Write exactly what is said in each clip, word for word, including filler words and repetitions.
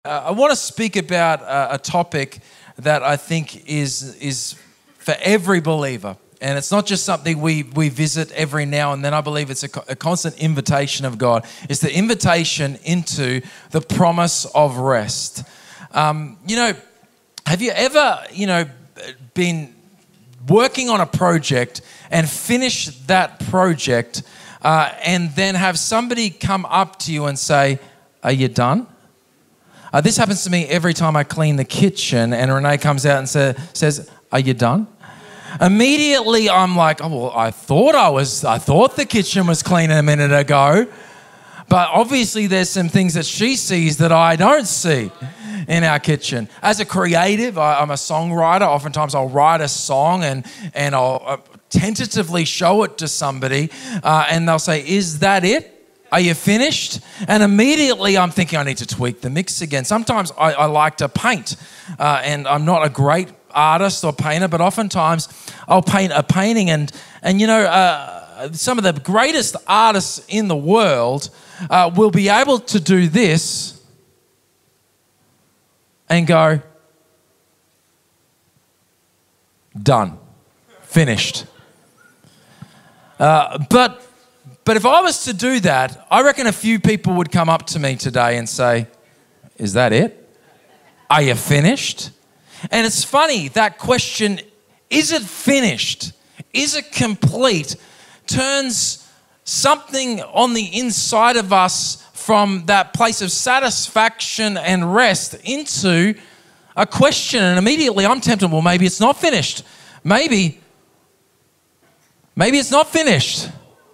Uh, I want to speak about uh, a topic that I think is is for every believer. And it's not just something we, we visit every now and then. I believe it's a, a constant invitation of God. It's the invitation into the promise of rest. Um, you know, have you ever, you know, been working on a project and finished that project uh, and then have somebody come up to you and say, "Are you done?" Uh, this happens to me every time I clean the kitchen and Renee comes out and say, says, "Are you done?" Immediately I'm like, "Oh, well, I thought I was, I thought the kitchen was clean a minute ago." But obviously there's some things that she sees that I don't see in our kitchen. As a creative, I, I'm a songwriter. Oftentimes I'll write a song and, and I'll uh, tentatively show it to somebody uh, and they'll say, "Is that it? Are you finished?" And immediately I'm thinking I need to tweak the mix again. Sometimes I, I like to paint uh, and I'm not a great artist or painter, but oftentimes I'll paint a painting and, and you know, uh, some of the greatest artists in the world uh, will be able to do this and go, "Done, finished." Uh, but But if I was to do that, I reckon a few people would come up to me today and say, "Is that it? Are you finished?" And it's funny, that question, "Is it finished? Is it complete?" turns something on the inside of us from that place of satisfaction and rest into a question. And immediately I'm tempted, well, maybe it's not finished. Maybe, maybe it's not finished.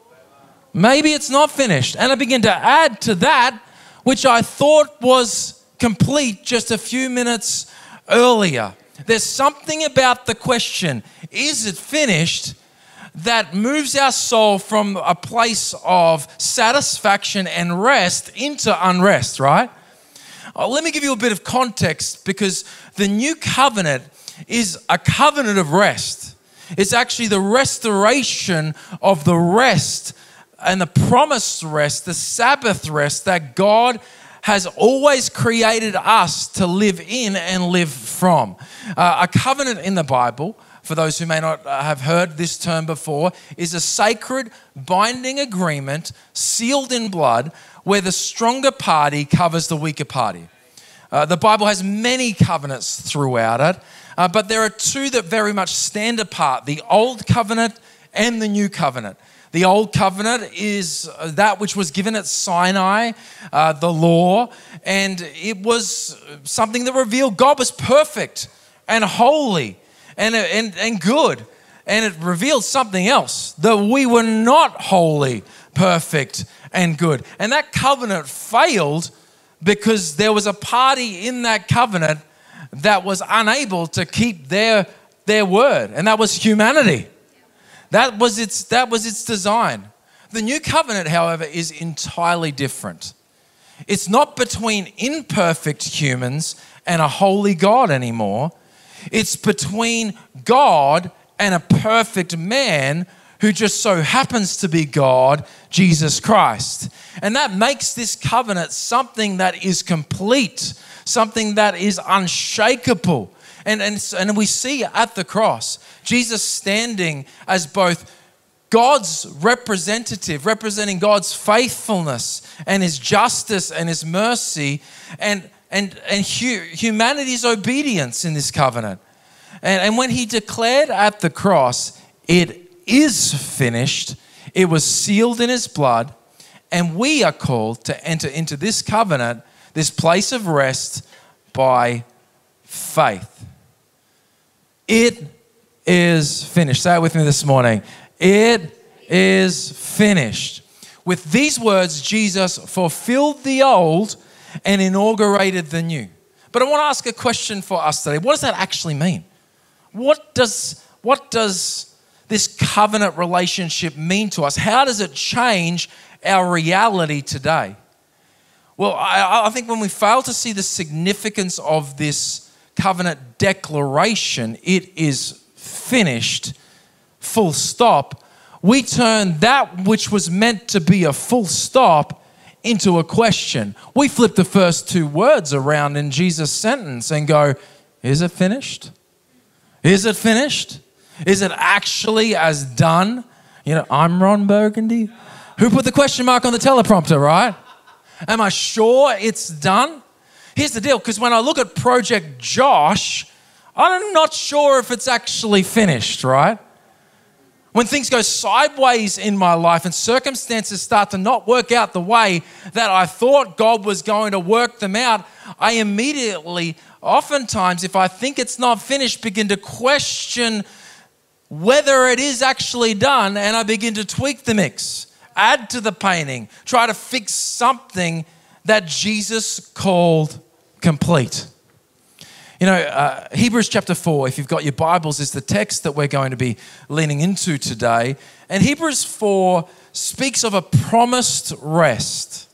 Maybe it's not finished. And I begin to add to that, which I thought was complete just a few minutes earlier. There's something about the question, "Is it finished?" that moves our soul from a place of satisfaction and rest into unrest, right? Oh, let me give you a bit of context, because the new covenant is a covenant of rest. It's actually the restoration of the rest and the promised rest, the Sabbath rest that God has always created us to live in and live from. Uh, a covenant in the Bible, for those who may not have heard this term before, is a sacred binding agreement sealed in blood where the stronger party covers the weaker party. Uh, the Bible has many covenants throughout it, uh, but there are two that very much stand apart, the Old Covenant and the New Covenant. The Old Covenant is that which was given at Sinai, uh, the law, and it was something that revealed God was perfect and holy and, and, and good. And it revealed something else, that we were not holy, perfect, and good. And that covenant failed because there was a party in that covenant that was unable to keep their, their word, and that was humanity. That was its that was its design. The new covenant, however, is entirely different. It's not between imperfect humans and a holy God anymore. It's between God and a perfect man who just so happens to be God, Jesus Christ. And that makes this covenant something that is complete, something that is unshakable. And, and, and we see at the cross, Jesus standing as both God's representative, representing God's faithfulness and his justice and his mercy and, and, and hu- humanity's obedience in this covenant. And, and when he declared at the cross, "It is finished," it was sealed in his blood, and we are called to enter into this covenant, this place of rest, by faith. It is finished. Say it with me this morning. It is finished. With these words, Jesus fulfilled the old and inaugurated the new. But I want to ask a question for us today. What does that actually mean? What does, what does this covenant relationship mean to us? How does it change our reality today? Well, I, I think when we fail to see the significance of this covenant declaration, "It is finished," full stop, we turn that which was meant to be a full stop into a question. We flip the first two words around in Jesus' sentence and go, is it finished? Is it finished? Is it actually as done? You know, I'm Ron Burgundy. Who put the question mark on the teleprompter, right? Am I sure it's done? Here's the deal, because when I look at Project Josh, I'm not sure if it's actually finished, right? When things go sideways in my life and circumstances start to not work out the way that I thought God was going to work them out, I immediately, oftentimes, if I think it's not finished, begin to question whether it is actually done, and I begin to tweak the mix, add to the painting, try to fix something that Jesus called complete. You know, uh, Hebrews chapter four, if you've got your Bibles, is the text that we're going to be leaning into today. And Hebrews four speaks of a promised rest.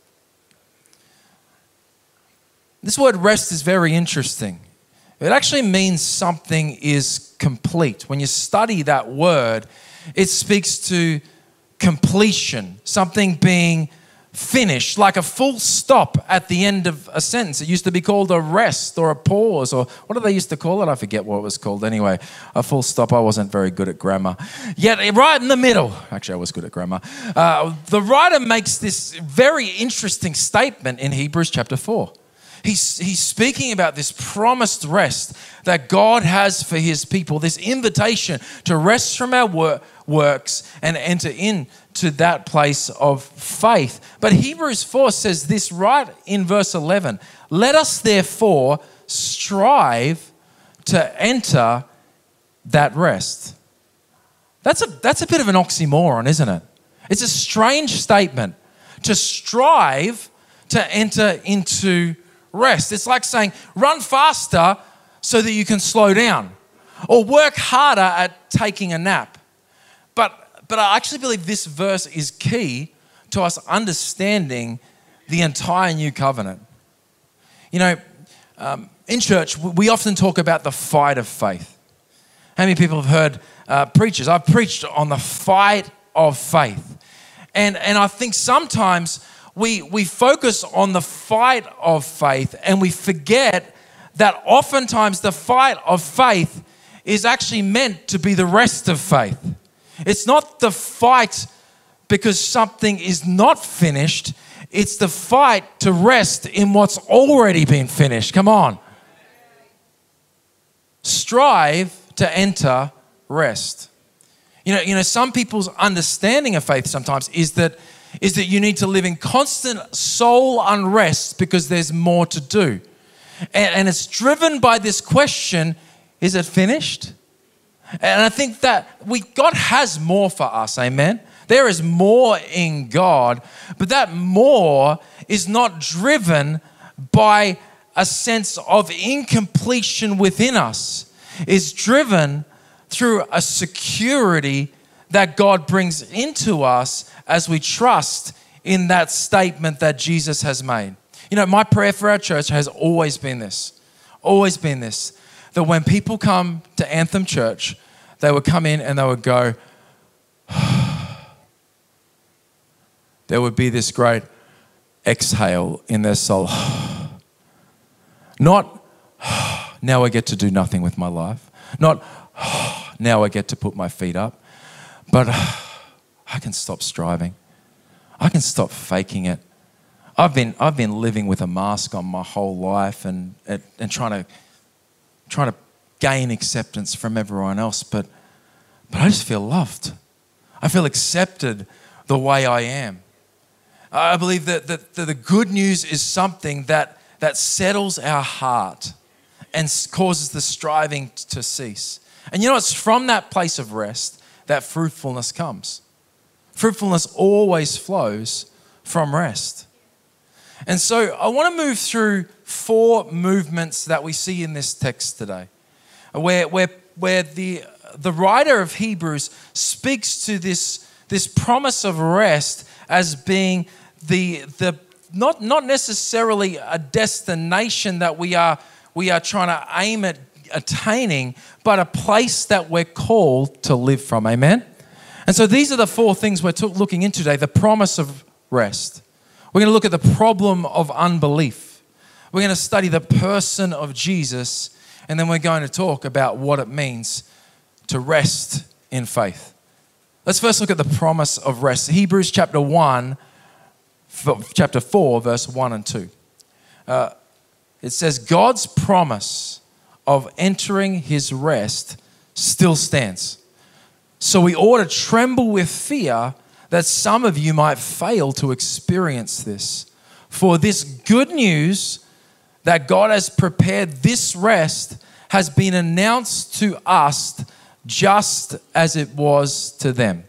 This word rest is very interesting. It actually means something is complete. When you study that word, it speaks to completion, something being finished, like a full stop at the end of a sentence. It used to be called a rest or a pause, or what do they used to call it? I forget what it was called anyway. A full stop. I wasn't very good at grammar. Yet right in the middle, actually I was good at grammar, uh, the writer makes this very interesting statement in Hebrews chapter four. He's, he's speaking about this promised rest that God has for his people, this invitation to rest from our wor- works and enter into that place of faith. But Hebrews four says this right in verse eleven. Let us therefore strive to enter that rest. That's a, that's a bit of an oxymoron, isn't it? It's a strange statement to strive to enter into rest. It's like saying, run faster so that you can slow down, or work harder at taking a nap. But, but I actually believe this verse is key to us understanding the entire new covenant. You know, um, in church, we often talk about the fight of faith. How many people have heard uh, preachers? I've preached on the fight of faith. And, and I think sometimes We, we focus on the fight of faith and we forget that oftentimes the fight of faith is actually meant to be the rest of faith. It's not the fight because something is not finished. It's the fight to rest in what's already been finished. Come on. Strive to enter rest. You know, you know, some people's understanding of faith sometimes is that is that you need to live in constant soul unrest because there's more to do. And, and it's driven by this question, is it finished? And I think that we God has more for us, amen? There is more in God, but that more is not driven by a sense of incompletion within us. It's driven through a security that God brings into us as we trust in that statement that Jesus has made. You know, my prayer for our church has always been this, always been this, that when people come to Anthem Church, they would come in and they would go, there would be this great exhale in their soul. Not, now I get to do nothing with my life. Not, now I get to put my feet up. But I can stop striving. I can stop faking it. I've been I've been living with a mask on my whole life and and, and trying to trying to gain acceptance from everyone else. But but I just feel loved. I feel accepted the way I am. I believe that, that, that the good news is something that that settles our heart and causes the striving to cease. And you know, it's from that place of rest that fruitfulness comes. Fruitfulness always flows from rest. And so I want to move through four movements that we see in this text today, where, where, where the, the writer of Hebrews speaks to this, this promise of rest as being the, the not, not necessarily a destination that we are, we are trying to aim at attaining, but a place that we're called to live from. Amen? And so these are the four things we're t- looking into today. The promise of rest. We're going to look at the problem of unbelief. We're going to study the person of Jesus, and then we're going to talk about what it means to rest in faith. Let's first look at the promise of rest. Hebrews chapter one, chapter four, verse one and two. Uh, it says, God's promise of entering his rest still stands. So we ought to tremble with fear that some of you might fail to experience this. For this good news that God has prepared this rest has been announced to us just as it was to them.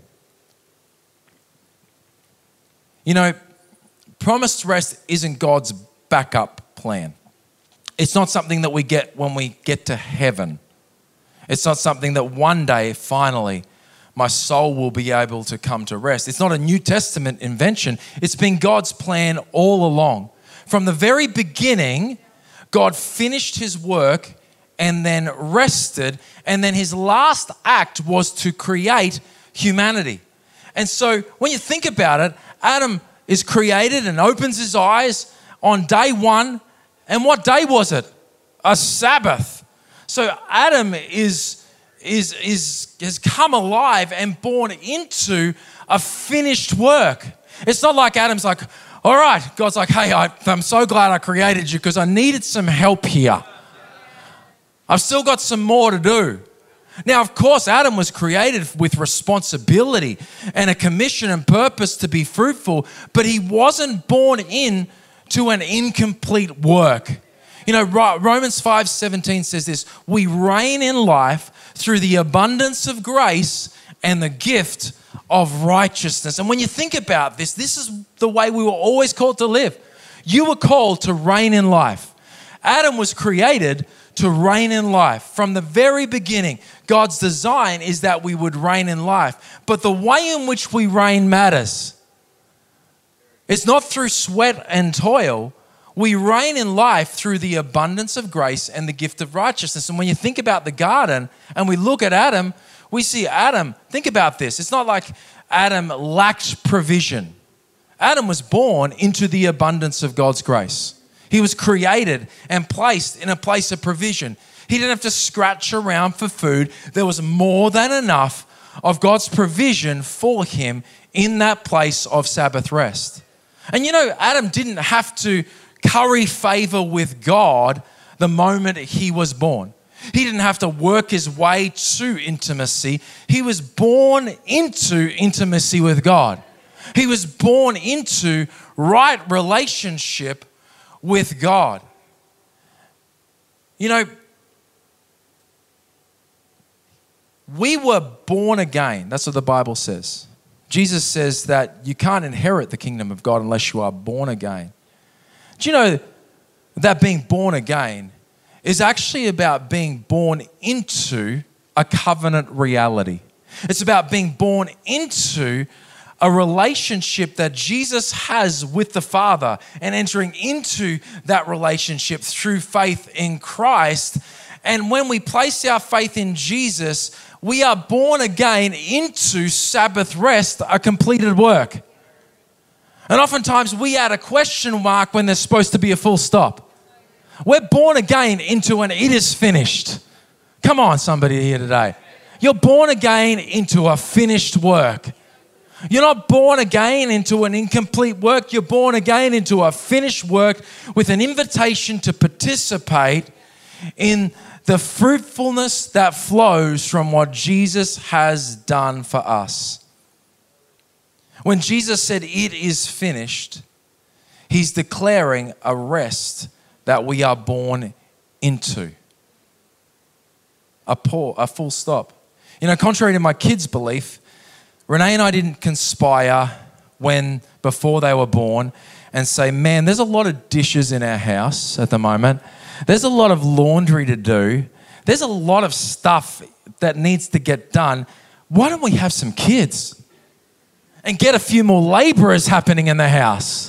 You know, promised rest isn't God's backup plan. It's not something that we get when we get to heaven. It's not something that one day, finally, my soul will be able to come to rest. It's not a New Testament invention. It's been God's plan all along. From the very beginning, God finished his work and then rested, and then his last act was to create humanity. And so when you think about it, Adam is created and opens his eyes on day one. And what day was it? A Sabbath. So Adam is, is, is, has come alive and born into a finished work. It's not like Adam's like, all right, God's like, hey, I, I'm so glad I created you because I needed some help here. I've still got some more to do. Now, of course, Adam was created with responsibility and a commission and purpose to be fruitful, but he wasn't born in to an incomplete work. You know, Romans five seventeen says this, we reign in life through the abundance of grace and the gift of righteousness. And when you think about this, this is the way we were always called to live. You were called to reign in life. Adam was created to reign in life. From the very beginning, God's design is that we would reign in life. But the way in which we reign matters. It's not through sweat and toil. We reign in life through the abundance of grace and the gift of righteousness. And when you think about the garden and we look at Adam, we see Adam, think about this. It's not like Adam lacked provision. Adam was born into the abundance of God's grace. He was created and placed in a place of provision. He didn't have to scratch around for food. There was more than enough of God's provision for him in that place of Sabbath rest. And you know, Adam didn't have to curry favor with God the moment he was born. He didn't have to work his way to intimacy. He was born into intimacy with God. He was born into right relationship with God. You know, we were born again. That's what the Bible says. Jesus says that you can't inherit the kingdom of God unless you are born again. Do you know that being born again is actually about being born into a covenant reality? It's about being born into a relationship that Jesus has with the Father and entering into that relationship through faith in Christ. And when we place our faith in Jesus, we are born again into Sabbath rest, a completed work. And oftentimes we add a question mark when there's supposed to be a full stop. We're born again into an it is finished. Come on, somebody here today. You're born again into a finished work. You're not born again into an incomplete work. You're born again into a finished work with an invitation to participate in the fruitfulness that flows from what Jesus has done for us. When Jesus said, it is finished, he's declaring a rest that we are born into. A, pour, a full stop. You know, contrary to my kids' belief, Renee and I didn't conspire when, before they were born, and say, man, there's a lot of dishes in our house at the moment. There's a lot of laundry to do. There's a lot of stuff that needs to get done. Why don't we have some kids and get a few more laborers happening in the house?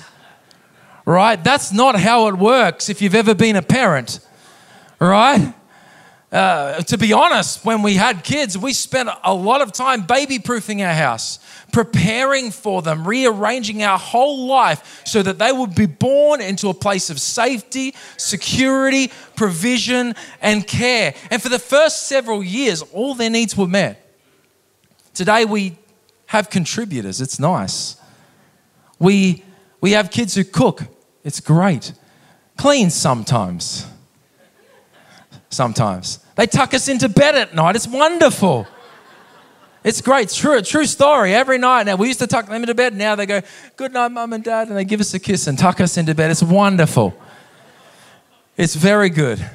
Right? That's not how it works if you've ever been a parent. Right? Uh, to be honest, when we had kids, we spent a lot of time baby-proofing our house, preparing for them, rearranging our whole life so that they would be born into a place of safety, security, provision, and care. And for the first several years, all their needs were met. Today, we have contributors. It's nice. We, we have kids who cook. It's great. Clean sometimes. Sometimes. They tuck us into bed at night. It's wonderful. It's great. It's true. True story. Every night now, we used to tuck them into bed. Now they go, good night, mum and dad. And they give us a kiss and tuck us into bed. It's wonderful. It's very good.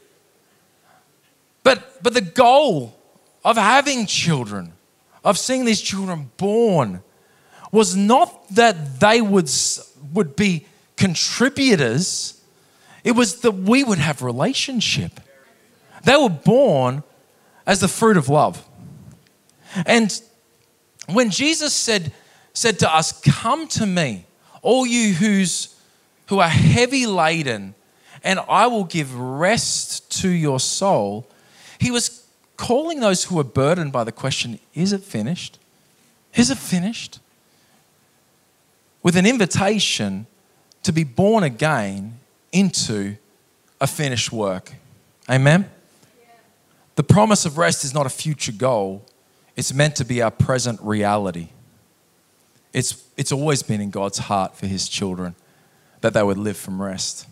But, but the goal of having children, of seeing these children born, was not that they would, would be contributors. It was that we would have relationship. They were born as the fruit of love. And when Jesus said, said to us, come to me, all you who's, who are heavy laden, and I will give rest to your soul, he was calling those who were burdened by the question, is it finished? Is it finished? With an invitation to be born again into a finished work. Amen? The promise of rest is not a future goal. It's meant to be our present reality. It's, it's always been in God's heart for his children that they would live from rest.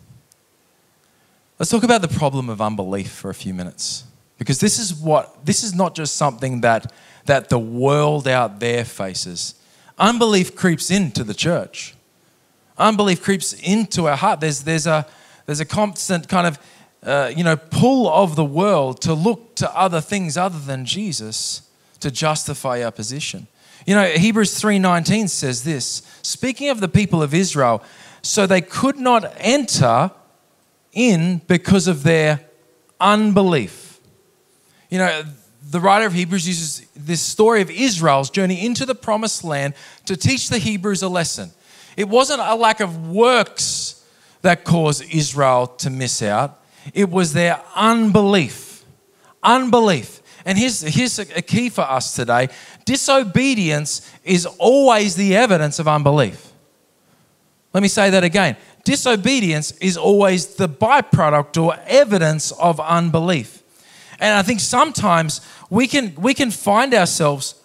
Let's talk about the problem of unbelief for a few minutes. Because this is what, this is not just something that, that the world out there faces. Unbelief creeps into the church. Unbelief creeps into our heart. There's, there's, a, there's a constant kind of Uh, you know, pull of the world to look to other things other than Jesus to justify our position. You know, Hebrews three nineteen says this, speaking of the people of Israel, so they could not enter in because of their unbelief. You know, the writer of Hebrews uses this story of Israel's journey into the promised land to teach the Hebrews a lesson. It wasn't a lack of works that caused Israel to miss out. It was their unbelief. Unbelief. And here's, here's a key for us today. Disobedience is always the evidence of unbelief. Let me say that again. Disobedience is always the byproduct or evidence of unbelief. And I think sometimes we can, we can find ourselves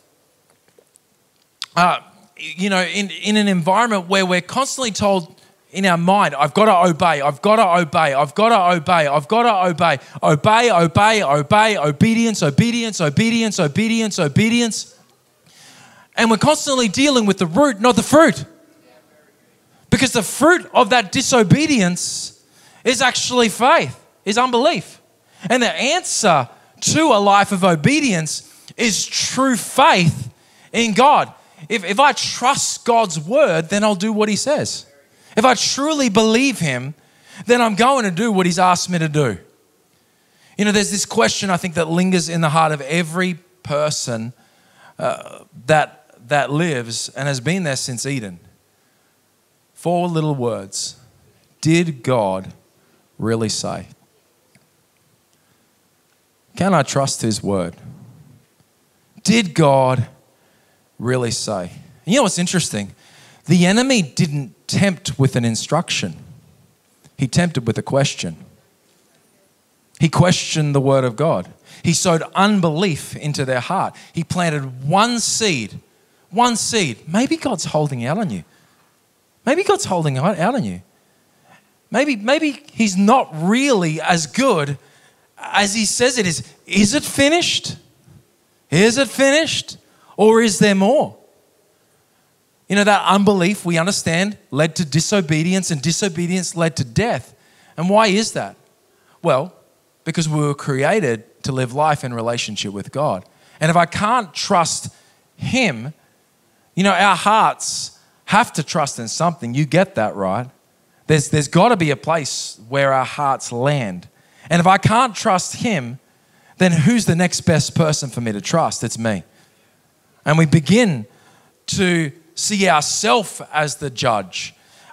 uh, you know, in, in an environment where we're constantly told in our mind, I've got to obey, I've got to obey, I've got to obey, I've got to obey, obey, obey, obey, obedience, obedience, obedience, obedience, obedience. And we're constantly dealing with the root, not the fruit. Because the fruit of that disobedience is actually faith, is unbelief. And the answer to a life of obedience is true faith in God. If, if I trust God's word, then I'll do what he says. If I truly believe him, then I'm going to do what he's asked me to do. You know, there's this question I think that lingers in the heart of every person uh, that, that lives and has been there since Eden. Four little words. Did God really say? Can I trust his word? Did God really say? And you know what's interesting? The enemy didn't tempt with an instruction. He tempted with a question. He questioned the word of God. He sowed unbelief into their heart. He planted one seed, one seed. Maybe God's holding out on you. Maybe God's holding out on you. Maybe, maybe he's not really as good as he says it is. Is it finished? Is it finished? Or is there more? You know, that unbelief, we understand, led to disobedience, and disobedience led to death. And why is that? Well, because we were created to live life in relationship with God. And if I can't trust him, you know, our hearts have to trust in something. You get that, right? There's, there's got to be a place where our hearts land. And if I can't trust him, then who's the next best person for me to trust? It's me. And we begin to see ourselves as the judge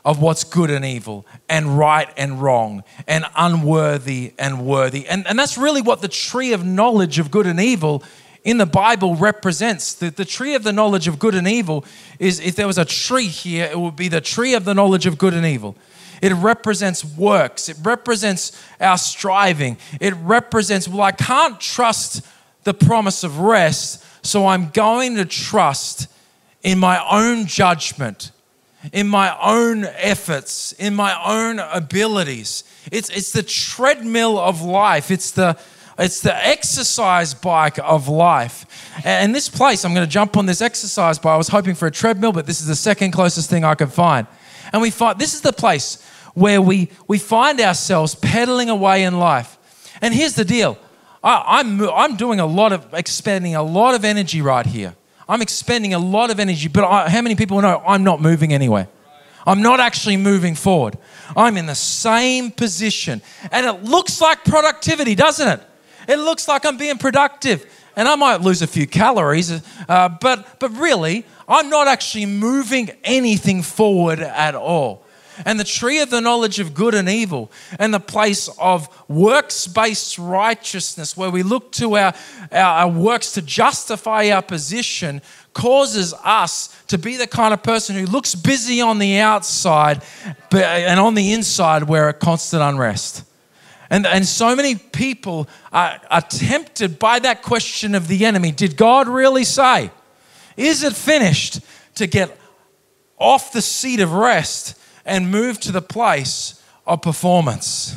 of what's good and evil and right and wrong and unworthy and worthy. And, and that's really what the tree of knowledge of good and evil in the Bible represents. The, the tree of the knowledge of good and evil is, if there was a tree here, it would be the tree of the knowledge of good and evil. It represents works. It represents our striving. It represents, well, I can't trust the promise of rest, so I'm going to trust in my own judgment, in my own efforts, in my own abilities. It's, it's the treadmill of life. It's the, it's the exercise bike of life. And this place, I'm going to jump on this exercise bike. I was hoping for a treadmill, but this is the second closest thing I could find. And we find this is the place where we, we find ourselves pedaling away in life. And here's the deal. I, I'm, I'm doing a lot of, expending a lot of energy right here. I'm expending a lot of energy, but I, how many people know I'm not moving anywhere? I'm not actually moving forward. I'm in the same position. And it looks like productivity, doesn't it? It looks like I'm being productive. And I might lose a few calories, uh, but, but really, I'm not actually moving anything forward at all. And the tree of the knowledge of good and evil and the place of works-based righteousness, where we look to our, our, our works to justify our position, causes us to be the kind of person who looks busy on the outside, but, and on the inside we're at constant unrest. And, and so many people are, are tempted by that question of the enemy. Did God really say? Is it finished? To get off the seat of rest and move to the place of performance.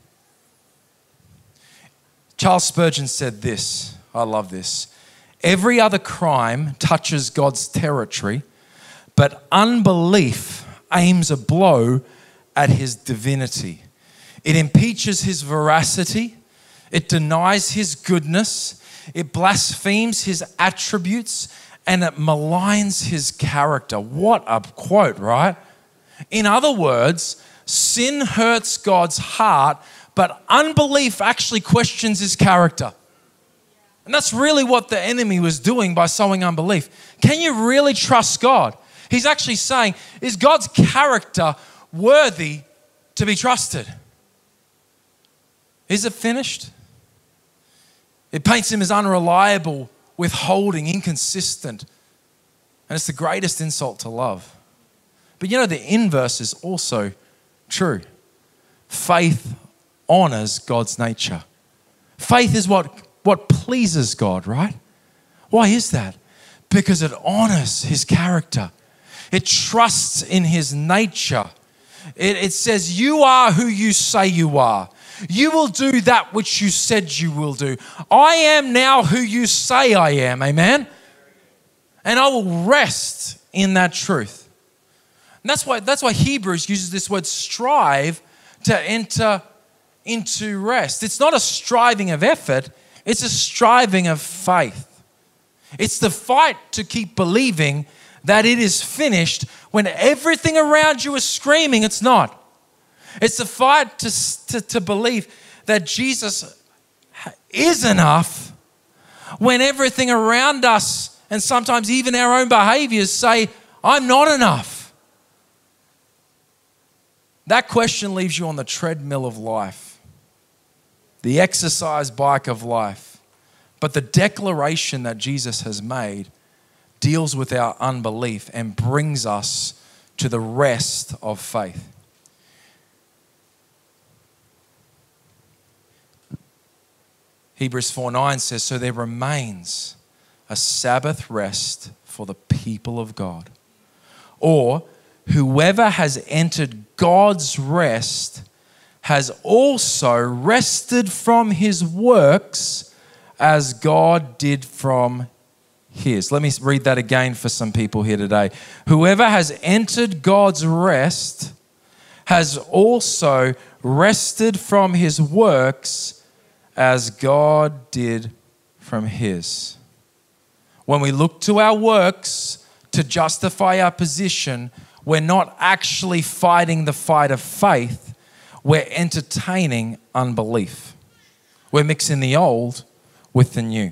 Charles Spurgeon said this. I love this. Every other crime touches God's territory, but unbelief aims a blow at his divinity. It impeaches his veracity. It denies his goodness. It blasphemes his attributes, and it maligns his character. What a quote, right? In other words, sin hurts God's heart, but unbelief actually questions his character. And that's really what the enemy was doing by sowing unbelief. Can you really trust God? He's actually saying, is God's character worthy to be trusted? Is it finished? It paints him as unreliable, withholding, inconsistent. And it's the greatest insult to love. But you know, the inverse is also true. Faith honors God's nature. Faith is what, what pleases God, right? Why is that? Because it honors his character. It trusts in his nature. It, it says, you are who you say you are. You will do that which you said you will do. I am now who you say I am, amen? And I will rest in that truth. And that's why, that's why Hebrews uses this word strive to enter into rest. It's not a striving of effort, it's a striving of faith. It's the fight to keep believing that it is finished when everything around you is screaming it's not. It's the fight to, to, to believe that Jesus is enough when everything around us and sometimes even our own behaviors say, I'm not enough. That question leaves you on the treadmill of life, the exercise bike of life. But the declaration that Jesus has made deals with our unbelief and brings us to the rest of faith. Hebrews four nine says, so there remains a Sabbath rest for the people of God. Or whoever has entered God's rest has also rested from his works as God did from his. Let me read that again for some people here today. Whoever has entered God's rest has also rested from his works as God did from his. When we look to our works to justify our position, we're not actually fighting the fight of faith. We're entertaining unbelief. We're mixing the old with the new.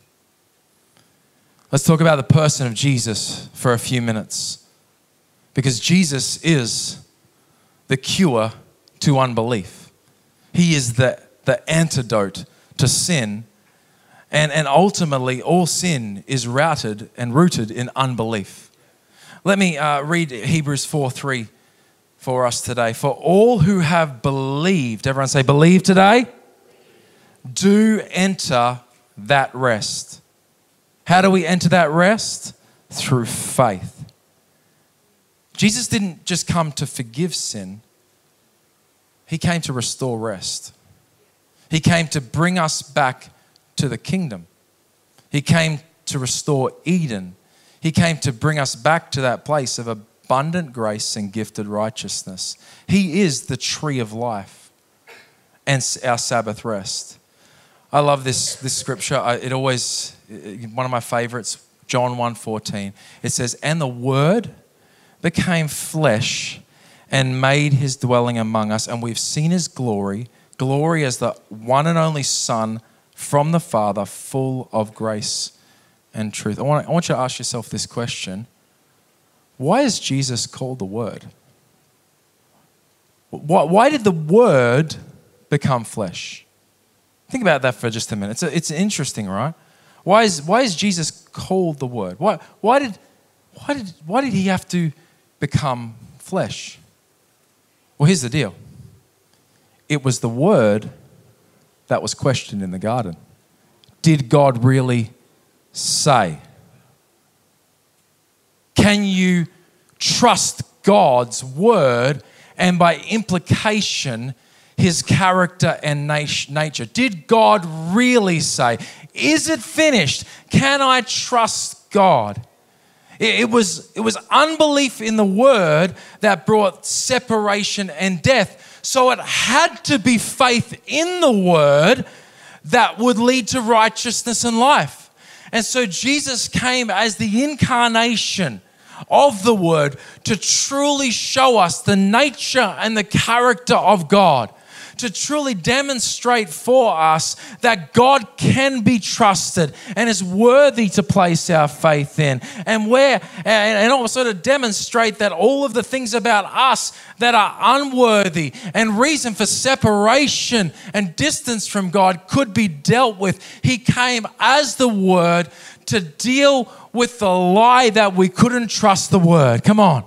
Let's talk about the person of Jesus for a few minutes. Because Jesus is the cure to unbelief. He is the, the antidote to sin. And, and ultimately, all sin is routed and rooted in unbelief. Let me uh, read Hebrews four three for us today. For all who have believed, everyone say believe today, do enter that rest. How do we enter that rest? Through faith. Jesus didn't just come to forgive sin. He came to restore rest. He came to bring us back to the kingdom. He came to restore Eden. He came to bring us back to that place of abundant grace and gifted righteousness. He is the tree of life and our Sabbath rest. I love this, this scripture. I, it always, one of my favorites, John one fourteen. It says, and the Word became flesh and made his dwelling among us, and we've seen his glory, glory as the one and only Son from the Father, full of grace and truth. I want, I want you to ask yourself this question. Why is Jesus called the Word? Why, why did the Word become flesh? Think about that for just a minute. It's, a, it's interesting, right? Why is, why is Jesus called the Word? Why, why, did, why, did, why did he have to become flesh? Well, here's the deal. It was the Word that was questioned in the garden. Did God really say? Can you trust God's Word and by implication his character and nature? Did God really say? Is it finished? Can I trust God? It was, it was unbelief in the Word that brought separation and death. So it had to be faith in the Word that would lead to righteousness and life. And so Jesus came as the incarnation of the Word to truly show us the nature and the character of God, to truly demonstrate for us that God can be trusted and is worthy to place our faith in. And where, and, and also to demonstrate that all of the things about us that are unworthy and reason for separation and distance from God could be dealt with. He came as the Word to deal with the lie that we couldn't trust the Word. Come on.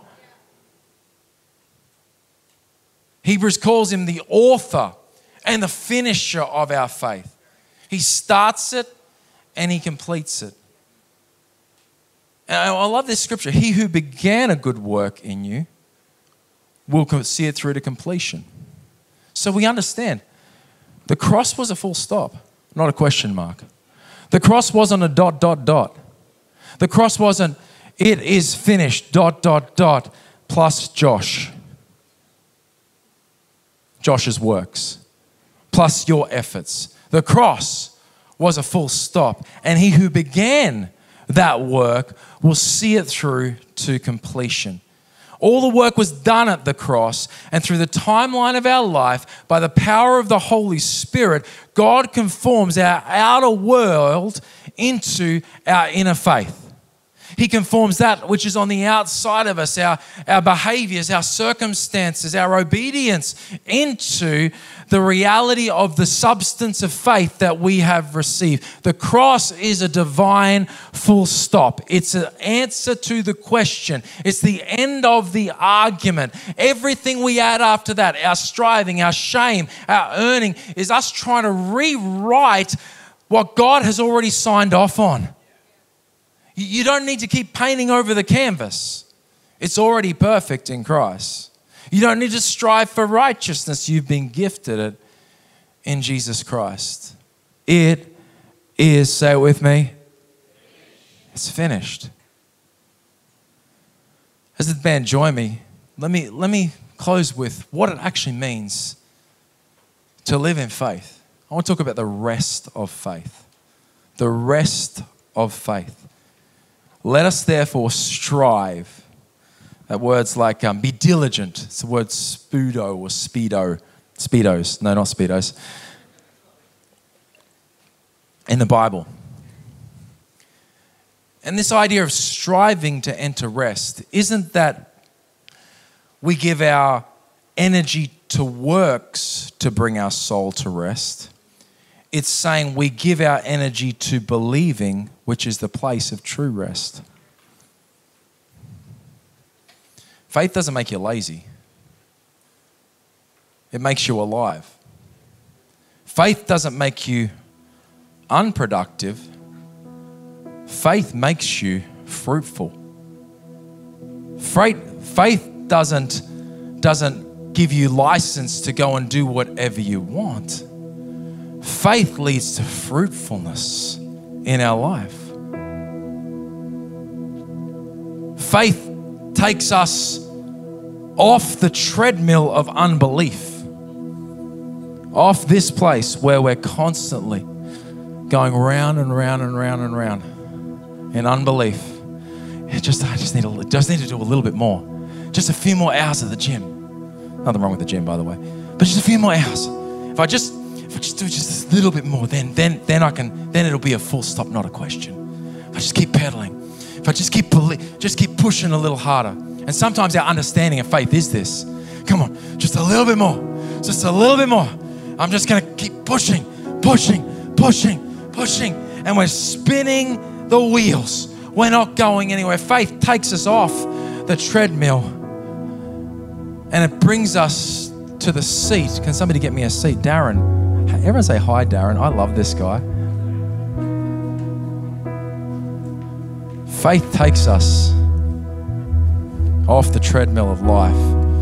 Hebrews calls him the author and the finisher of our faith. He starts it and he completes it. And I love this scripture. He who began a good work in you will see it through to completion. So we understand the cross was a full stop, not a question mark. The cross wasn't a dot, dot, dot. The cross wasn't, it is finished, dot, dot, dot, plus Josh. Josh's works, plus your efforts. The cross was a full stop. And he who began that work will see it through to completion. All the work was done at the cross, and through the timeline of our life, by the power of the Holy Spirit, God conforms our outer world into our inner faith. He conforms that which is on the outside of us, our, our behaviors, our circumstances, our obedience, into the reality of the substance of faith that we have received. The cross is a divine full stop. It's an answer to the question. It's the end of the argument. Everything we add after that, our striving, our shame, our earning, is us trying to rewrite what God has already signed off on. You don't need to keep painting over the canvas. It's already perfect in Christ. You don't need to strive for righteousness. You've been gifted it in Jesus Christ. It is, say it with me, it's finished. As the band join me, let me, let me close with what it actually means to live in faith. I want to talk about the rest of faith. The rest of faith. Let us therefore strive. That word's like um, be diligent. It's the word spudo or speedo. Speedos. No, not speedos. In the Bible. And this idea of striving to enter rest, isn't that we give our energy to works to bring our soul to rest. It's saying we give our energy to believing, which is the place of true rest. Faith doesn't make you lazy. It makes you alive. Faith doesn't make you unproductive. Faith makes you fruitful. Faith doesn't, doesn't give you license to go and do whatever you want. Faith leads to fruitfulness in our life. Faith takes us off the treadmill of unbelief, off this place where we're constantly going round and round and round and round in unbelief. It just, I just need, to, just need to do a little bit more. Just a few more hours at the gym. Nothing wrong with the gym, by the way. But just a few more hours. If I just, if I just do just a little bit more, then, then, then I can, then it'll be a full stop, not a question. If I just keep pedaling, if I just keep, just keep pushing a little harder. And sometimes our understanding of faith is this. Come on, just a little bit more, just a little bit more. I'm just gonna keep pushing, pushing, pushing, pushing. And we're spinning the wheels. We're not going anywhere. Faith takes us off the treadmill and it brings us to the seat. Can somebody get me a seat? Darren, everyone say hi, Darren. I love this guy. Faith takes us off the treadmill of life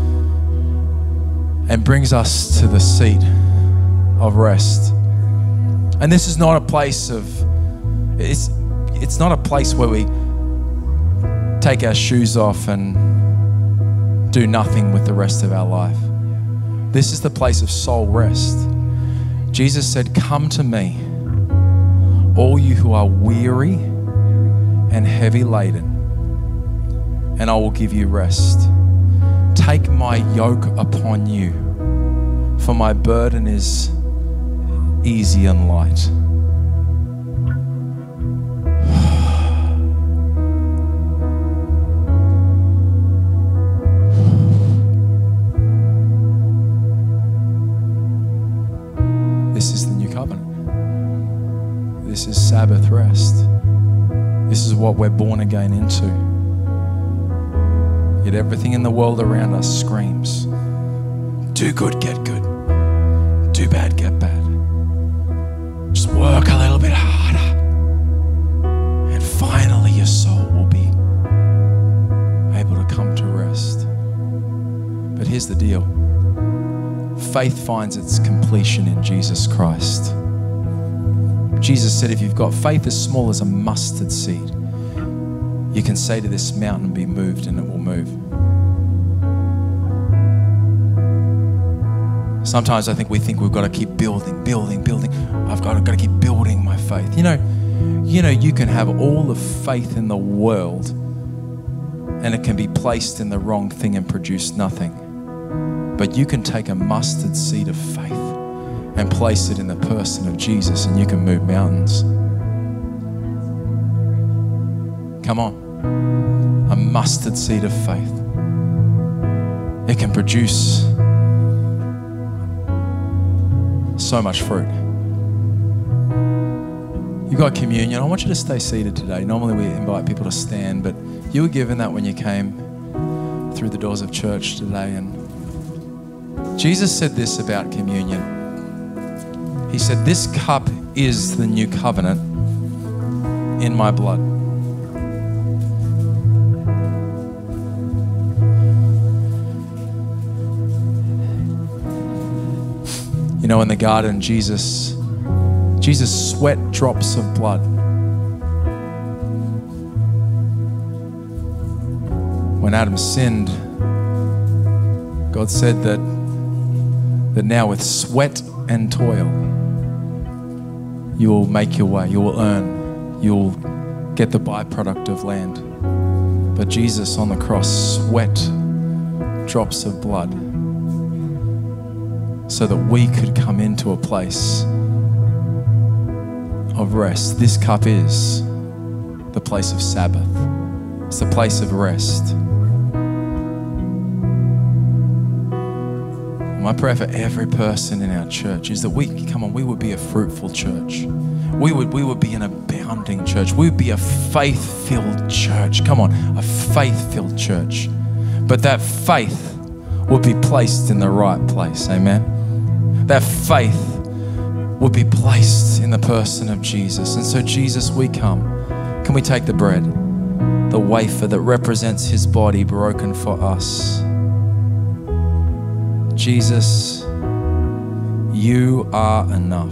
and brings us to the seat of rest. And this is not a place of, it's, it's not a place where we take our shoes off and do nothing with the rest of our life. This is the place of soul rest. Jesus said, "Come to me, all you who are weary and heavy laden, and I will give you rest. Take my yoke upon you, for my burden is easy and light." This is the new covenant. This is Sabbath rest. This is what we're born again into. Yet everything in the world around us screams, do good, get good. Do bad, get bad. Just work a little bit harder. And finally your soul will be able to come to rest. But here's the deal. Faith finds its completion in Jesus Christ. Jesus said, if you've got faith as small as a mustard seed, you can say to this mountain, be moved, and it will move. Sometimes I think we think we've got to keep building, building, building. I've got to, got to keep building my faith. You know, you know, you can have all the faith in the world and it can be placed in the wrong thing and produce nothing. But you can take a mustard seed of faith and place it in the person of Jesus and you can move mountains. Come on. A mustard seed of faith. It can produce so much fruit. You got communion. I want you to stay seated today. Normally we invite people to stand, but you were given that when you came through the doors of church today. And Jesus said this about communion. He said, this cup is the new covenant in my blood. You know, in the garden, Jesus, Jesus sweat drops of blood. When Adam sinned, God said that, that now with sweat and toil, you will make your way, you will earn, you will get the byproduct of land. But Jesus on the cross sweat drops of blood so that we could come into a place of rest. This cup is the place of Sabbath. It's the place of rest. My prayer for every person in our church is that we, come on, we would be a fruitful church. We would, we would be an abounding church. We would be a faith-filled church. Come on, a faith-filled church. But that faith would be placed in the right place. Amen. That faith would be placed in the person of Jesus. And so, Jesus, we come. Can we take the bread, the wafer that represents his body broken for us? Jesus, you are enough.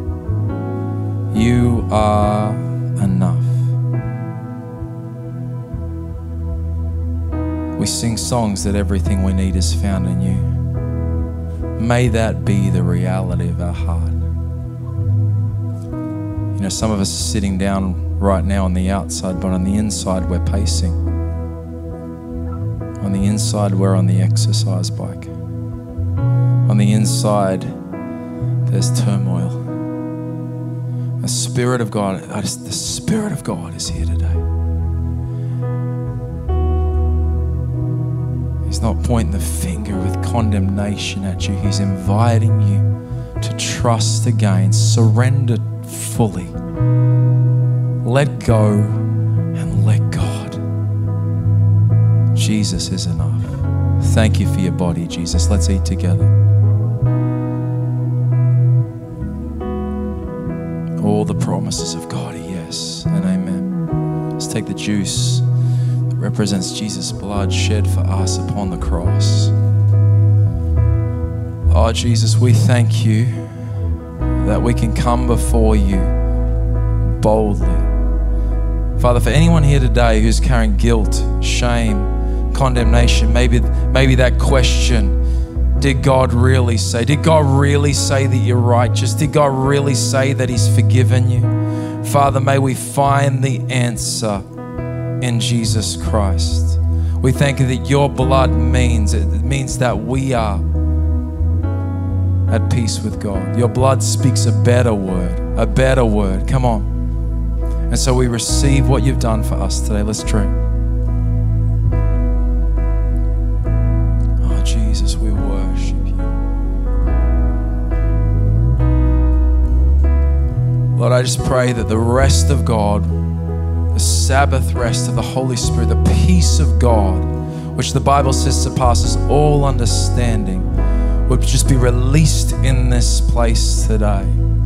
You are enough. We sing songs that everything we need is found in you. May that be the reality of our heart. You know, some of us are sitting down right now on the outside, but on the inside we're pacing. On the inside we're on the exercise bike. On the inside there's turmoil. The Spirit of God, the Spirit of God is here today. He's not pointing the finger with condemnation at you. He's inviting you to trust again, surrender fully. Let go and let God. Jesus is enough. Thank you for your body, Jesus. Let's eat together. All the promises of God are yes and amen. Let's take the juice that represents Jesus' blood shed for us upon the cross. Oh, Jesus, we thank you that we can come before you boldly. Father, for anyone here today who's carrying guilt, shame, condemnation, maybe, maybe that question, did God really say? Did God really say that you're righteous? Did God really say that he's forgiven you? Father, may we find the answer in Jesus Christ. We thank you that your blood means, it means that we are at peace with God. Your blood speaks a better word, a better word. Come on. And so we receive what you've done for us today. Let's drink. Oh, Jesus, we worship you. Lord, I just pray that the rest of God, the Sabbath rest of the Holy Spirit, the peace of God, which the Bible says surpasses all understanding, would just be released in this place today.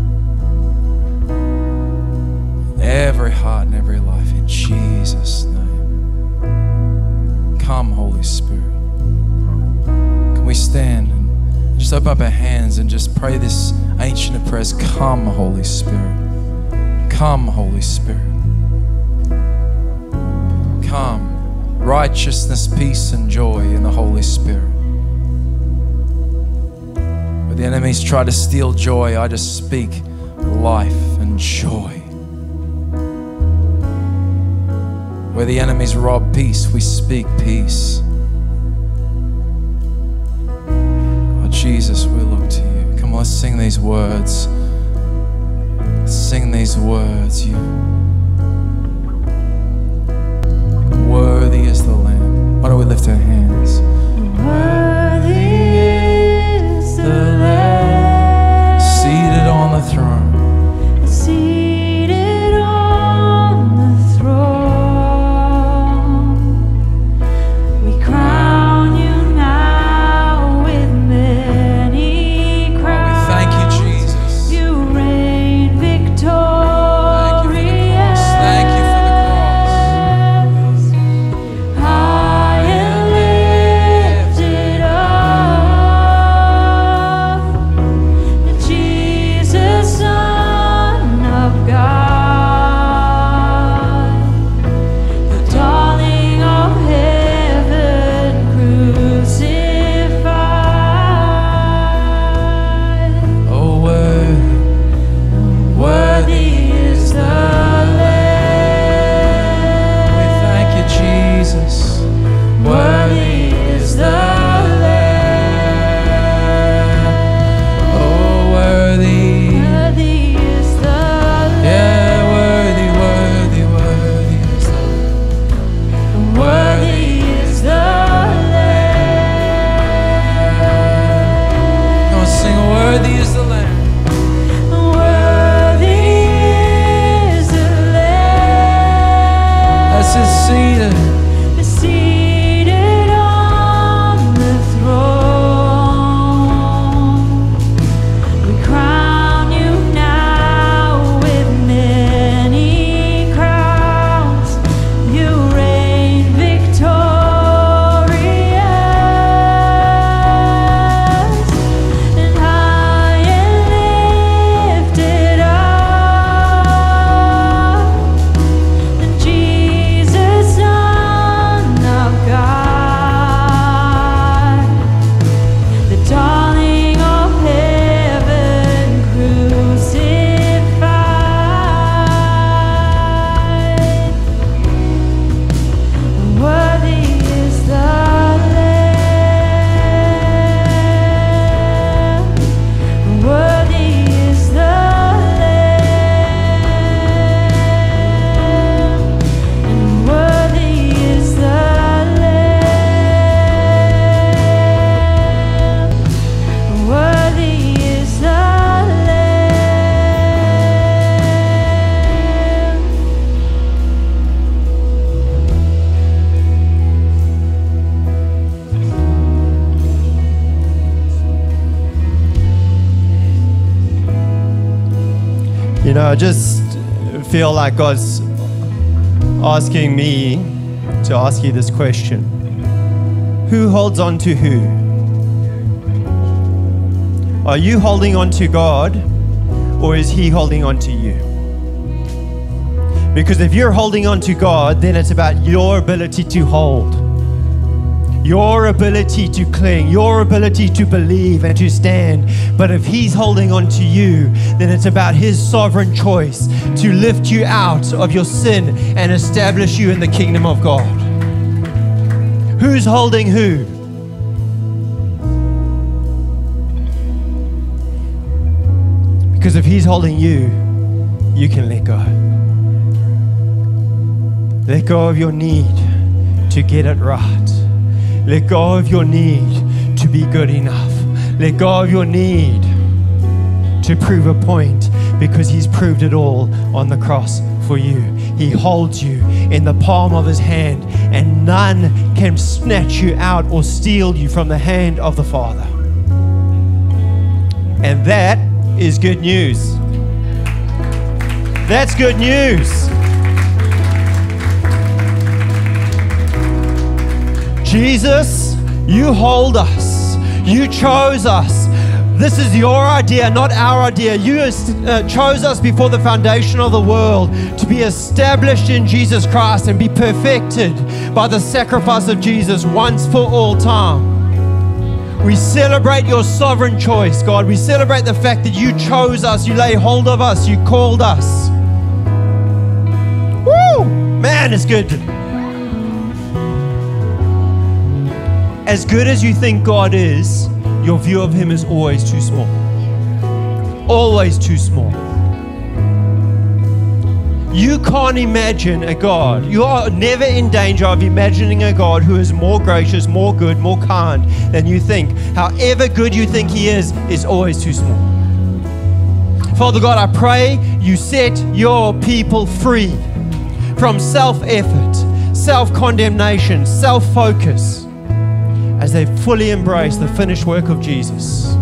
Every heart and every life, in Jesus' name. Come, Holy Spirit. Can we stand and just open up our hands and just pray this ancient of prayers? Come, Holy Spirit. Come, Holy Spirit. Come. Righteousness, peace, and joy in the Holy Spirit. Where the enemies try to steal joy, I just speak life and joy. Where the enemies rob peace, we speak peace. Oh, Jesus, we look to you. Come on, let's sing these words. Let's sing these words. You worthy is the Lamb. Why don't we lift our hands? Worthy is the Lamb, seated on the throne. seated on the throne. We crown you now with many crowns. We thank you, Jesus. You reign victorious. Thank you for the cross. High and You know, I just feel like God's asking me to ask you this question. Who holds on to who? Are you holding on to God, or is He holding on to you? Because if you're holding on to God, then it's about your ability to hold, your ability to cling, your ability to believe and to stand. But if He's holding on to you, then it's about His sovereign choice to lift you out of your sin and establish you in the kingdom of God. Who's holding who? Because if He's holding you, you can let go. Let go of your need to get it right. Let go of your need to be good enough. Let go of your need to prove a point, because He's proved it all on the cross for you. He holds you in the palm of His hand, and none can snatch you out or steal you from the hand of the Father. And that is good news. That's good news. Jesus, you hold us. You chose us. This is your idea, not our idea. You uh, chose us before the foundation of the world to be established in Jesus Christ and be perfected by the sacrifice of Jesus once for all time. We celebrate your sovereign choice, God. We celebrate the fact that you chose us, you lay hold of us, you called us. Woo! Man, it's good. As good as you think God is, your view of Him is always too small. Always too small. You can't imagine a God. You are never in danger of imagining a God who is more gracious, more good, more kind than you think. However good you think He is, is always too small. Father God, I pray you set your people free from self-effort, self-condemnation, self-focus, as they fully embrace the finished work of Jesus.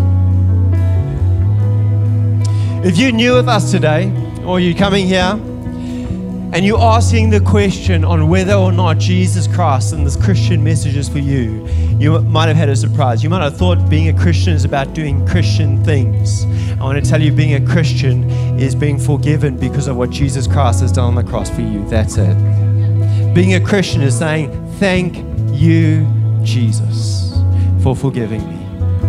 If you're new with us today, or you're coming here and you're asking the question on whether or not Jesus Christ and this Christian message is for you, you might have had a surprise. You might have thought being a Christian is about doing Christian things. I want to tell you, being a Christian is being forgiven because of what Jesus Christ has done on the cross for you. That's it. Being a Christian is saying, thank you, Jesus, for forgiving me.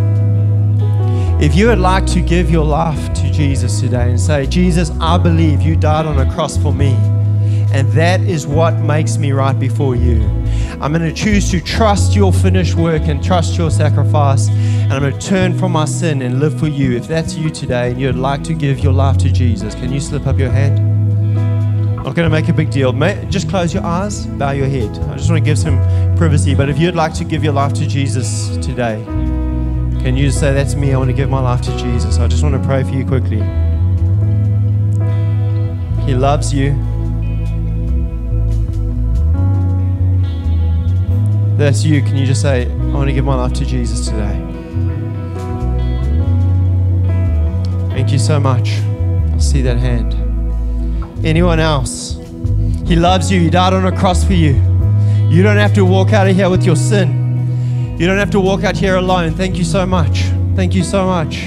If you would like to give your life to Jesus today and say, Jesus, I believe you died on a cross for me, and that is what makes me right before you. I'm going to choose to trust your finished work and trust your sacrifice, and I'm going to turn from my sin and live for you. If that's you today and you'd like to give your life to Jesus, can you slip up your hand? I'm not going to make a big deal. May, just close your eyes, bow your head. I just want to give some privacy. But if you'd like to give your life to Jesus today, can you just say, that's me, I want to give my life to Jesus. I just want to pray for you quickly. He loves you. That's you. Can you just say, I want to give my life to Jesus today? Thank you so much. I see that hand. Anyone else? He loves you. He died on a cross for you. You don't have to walk out of here with your sin. You don't have to walk out here alone. Thank you so much. Thank you so much.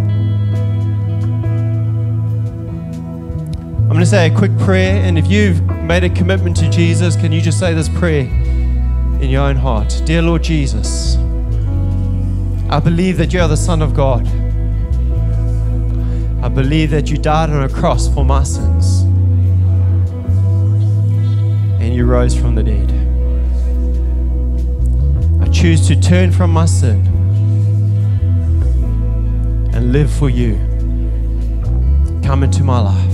I'm going to say a quick prayer, and if you've made a commitment to Jesus, can you just say this prayer in your own heart? Dear Lord Jesus, I believe that you are the Son of God. I believe that you died on a cross for my sins, and you rose from the dead. I choose to turn from my sin and live for you. Come into my life.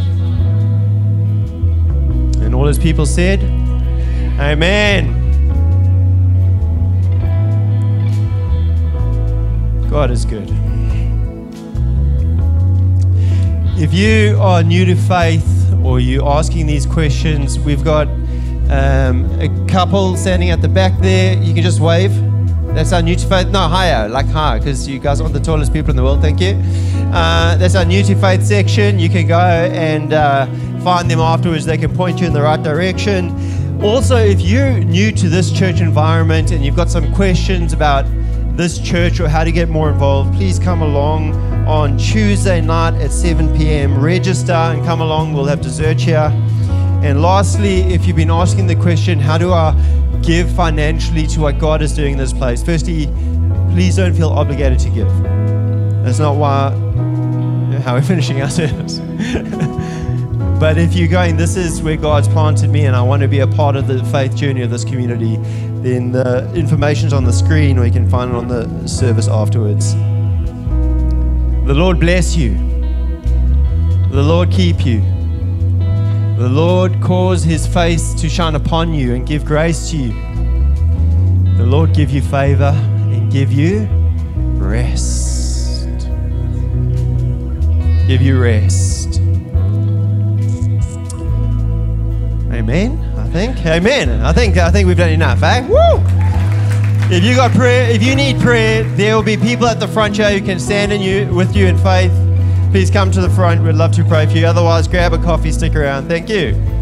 And all His people said, amen. God is good. If you are new to faith or you're asking these questions, we've got um, a couple standing at the back there. You can just wave. That's our new to faith. No, higher, like higher, because you guys aren't the tallest people in the world. Thank you. Uh, that's our new to faith section. You can go and uh, find them afterwards. They can point you in the right direction. Also, if you're new to this church environment and you've got some questions about this church or how to get more involved, please come along on Tuesday night at seven p.m. Register and come along. We'll have dessert here. And lastly, if you've been asking the question, how do I give financially to what God is doing in this place? Firstly, please don't feel obligated to give. That's not why how we're finishing our service. But if you're going, this is where God's planted me and I want to be a part of the faith journey of this community, then the information's on the screen or you can find it on the service afterwards. The Lord bless you. The Lord keep you. The Lord cause his face to shine upon you and give grace to you. The Lord give you favor and give you rest. Give you rest. Amen, I think. Amen. I think I think we've done enough, eh? Woo! If you got prayer, if you need prayer, there will be people at the front here who can stand in you with you in faith. Please come to the front. We'd love to pray for you. Otherwise, grab a coffee, stick around. Thank you.